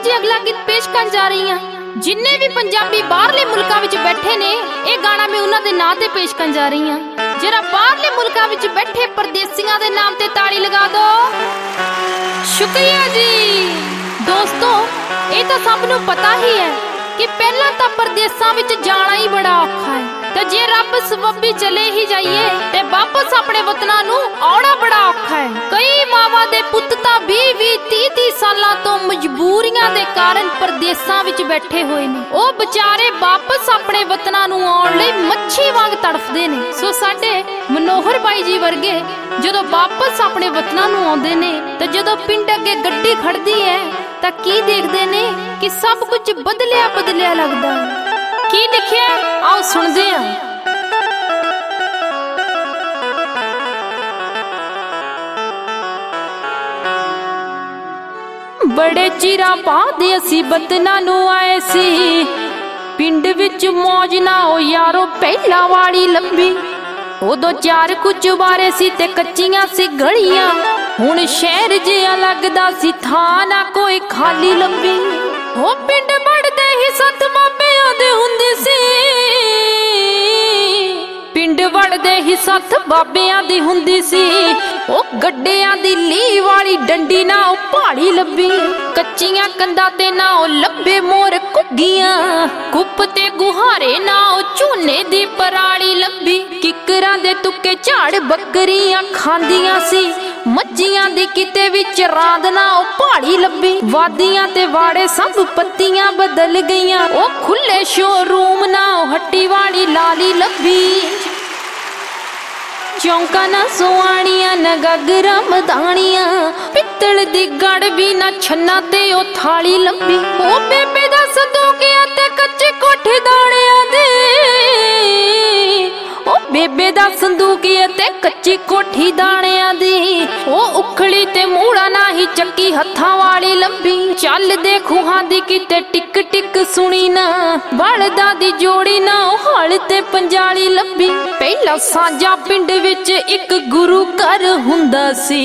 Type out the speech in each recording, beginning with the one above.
जी अगला गीत पेश कर जा रही हूं। जिन्ने भी पंजाबी बाहरले मुल्कां विच बैठे ने ये गाना मैं उन्हां दे नाम ते पेश कर जा रही हूं। जरा बाहरले मुल्कां विच बैठे परदेसियां दे नाम ते ताड़ी लगा दो। शुक्रिया जी। दोस्तों ये तो सबनूं पता ही है कि पहला तो परदेसां विच जाना ही बड़ा औखा है ते जे रब सबबी चले ही जाइए ते वापस अपने वतनां नूं आउणा बड़ा औखा है। कई मावां दे पुत्त तां 20-30 सालां तो मजबूरियां दे कारण परदेसां विच बैठे होए ने। ओ बेचारे वापस अपने वतनां नूं आउण लई मच्छी वांग तड़फदे ने। सो साडे मनोहर बाई जी वर्गे जदों वापस अपने वतनां नूं आउंदे ने ते जदों पिंड अगे गड्डी खड़दी है तां की देखदे ने कि सब कुछ बदलिया बदलिया लगदा है। की लिखिया आओ सुनदे हां। बड़े चिरा बाद असी वतनां नूं आए सी, पिंड विच मौज ना हो यारो पहला वाली लंबी। उदों चार कुछ बारे सी ते कच्चियां सी गलियां, हुण शहर जिहा लगदा सी थां ना कोई खाली लंबी। ओ पिंड बढ़दे ही 7 बाबियां दे हुंदी सी, पिंड वड़दे ही 7 बाबियां दी हुंदी सी। ओ गड्डियां दी ली वाली डंडी ना ओ पहाड़ी लब्बी, कच्चियां कंधां ते ना ओ लब्बे मोर कुग्गियां, कुप ते गुहारे ना ओ झोने दी पराली लब्बी। किकरां दे तुक्के झाड़ बकरियां खांदियां सी, मच्छियां दी किते विच रांद ना ओ पहाड़ी लब्बी। वादियां ते वाड़े सब पत्तियां बदल गईयां, ओ खुले शोरूम ना ओ हट्टी वाली लाली लब्बी। चौंका ना सोआणियां न गगरा मदानियां, पित्तल दी गड़ भी ना छन्ना ते ओ थाली लंबी। ओ बेबे दा संदूकिया ते कच्चे कोठे दाणियां दे, ओ बेबे दा संदूकिया ते कच्ची कोठी दाणियां दी। ओ उखड़ी ते मूड़ा ना ही चक्की हत्थां वाली लंबी, चल दे खूहां दी किते टिक टिक सुनी ना, बलदा दी जोड़ी ना ओ हल ते पंजाली लंबी। पहला साजा पिंड विच एक गुरु घर हुंदा सी,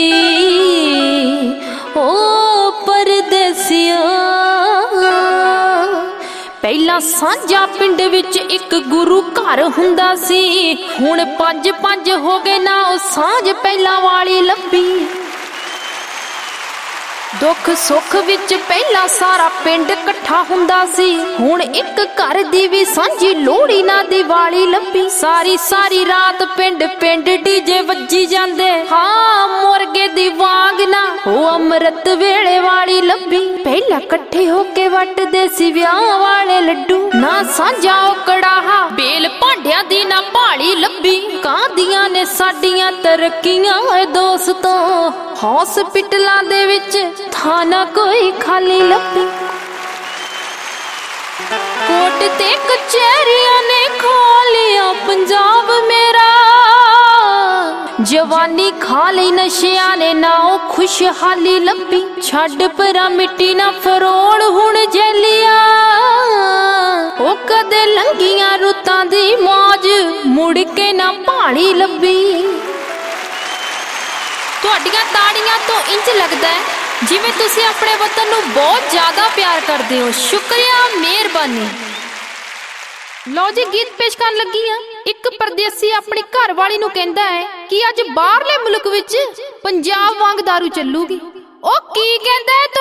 ओ परदेसिया। पहला साझा पिंड विच एक गुरु घर हुंदा सी, हुण 5-5 हो गए ना ओ साझ पहला वाली लंबी। दुख सुख विच पहला सारा पिंड इकट्ठा हुंदा सी, हुण एक घर दी भी सांझी लोहड़ी ना दिवाली लंबी। सारी सारी रात पिंड पिंड डीजे वज्जी जांदे, हाँ मुर्गे दी वांग ना ओ अमृत वेले वाली लंबी। पहला इकट्ठे होके वटदे सी विआह वाले लड्डू, ना सांझा ओ कड़ाहा बेल भांडियां दी ना पहाड़ी लंबी। कांदियां ने साडियां तरक्कियां ऐ दोस्तों, हॉस्पिटलां दे विच थाना कोई खाली लंबी। कोर्ट ते कचहरियां ने खोलिया पंजाब मेरा, जवानी खा ली नशिया ने ना ओ खुशहाली लंबी। छड्ड परा मिट्टी ना फरोड़ हुण जेलिया, ओ कदे लंघियां रुतां दी मौज मुड़ के ना पहाड़ी लंबी। तुहाडियां ताड़ियां तो इंज लगदा है जिवें तुसीं अपने वतन नूं बहुत ज्यादा प्यार करदे हो। शुक्रिया, मेहरबानी। लो जी गीत पेश करन लगी हां। एक परदेसी अपनी घर वाली नूं कहंदा है कि अज बाहरले मुल्क विच पंजाब वांग दारू चलूगी। ओ की कहंदा है